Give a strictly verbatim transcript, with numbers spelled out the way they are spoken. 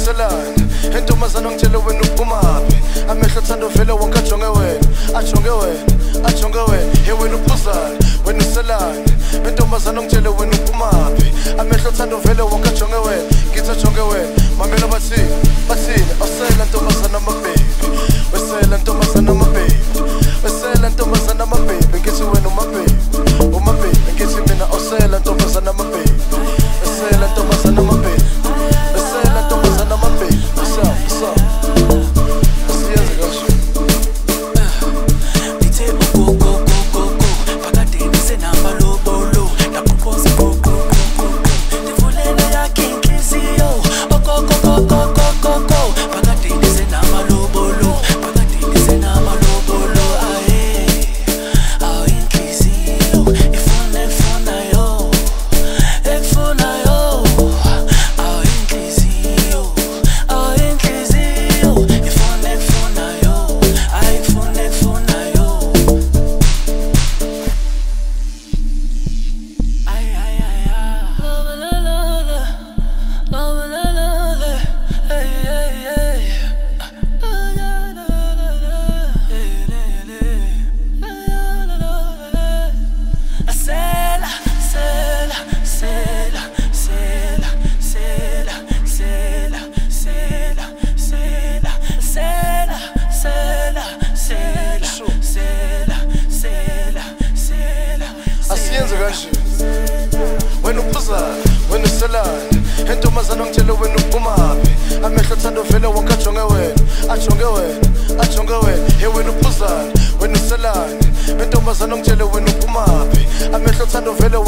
uselani entombazana ngitshele wena uphumaphi amehlo thando vele wonke ajonge wena ajonge wena ajonge wena he wena uphuzani wena uselani entombazana ngitshele wena uphumaphi amehlo thando vele wonke ajonge wena ngithi ajonge wena mamela bathini bathini awusela ntombazana mababy wesela ntombazana mababy wesela ntombazana mababy ngithi wena umababy umababy ngithi mina awusela ntombazana mababy wesela ntombazana mababy wesela ntombazana mababy what's up what's up asiyenze kahle Nithe go go go go go pakadeni senamba lobolo nakupoza go go go go Ndivulela yakhe inhliziyo oh go go go go go go go pakadeni senamba lobolo pakadeni senamba lobolo aye aw inhliziyo ifuna ifuna yo efuna yo aw inhliziyo aw inhliziyo ifuna ifuna yo ay ifuna ifuna yo ay ay ay la la la la la la la la hey hey hey la la la la hey la la la Sela, sela, sela, sela, sela, sela, sela, sela, sela, sela, sela, sela, sela, sela. asiyenze kanje wena uphuzani wena uselani entombazana ngitshele wena uphumaphi amehlo thando vele wonke ajonge wena ajonge wena ajonge wena he wena uphuzani wena uselani entombazana ngitshele wena uphumaphi amehlo thando vele